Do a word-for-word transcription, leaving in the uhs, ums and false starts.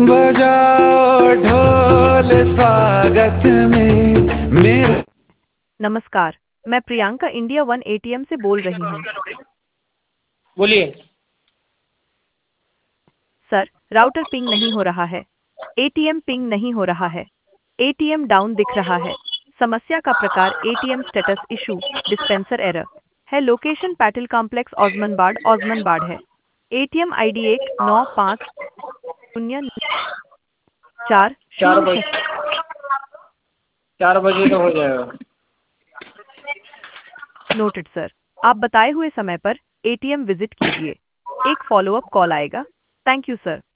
बजाओ ढोल स्वागत में मेरे। नमस्कार, मैं प्रियंका इंडिया वन एटीएम से बोल रही हूँ। बोलिए। सर, राउटर पिंग नहीं हो रहा है। एटीएम पिंग नहीं हो रहा है। एटीएम डाउन दिख रहा है। समस्या का प्रकार ATM status issue, dispenser error है। लोकेशन पैटल कॉम्प्लेक्स ऑज़मनबाड ऑज़मनबाड है। एटीएम आईडी एक नौ पाँच शून्य चार चार शून्य बजे छः। चार बजे तो हो जाएगा। नोटेड सर, आप बताए हुए समय पर एटीएम विजिट कीजिए। एक फॉलोअप कॉल आएगा। Thank you sir.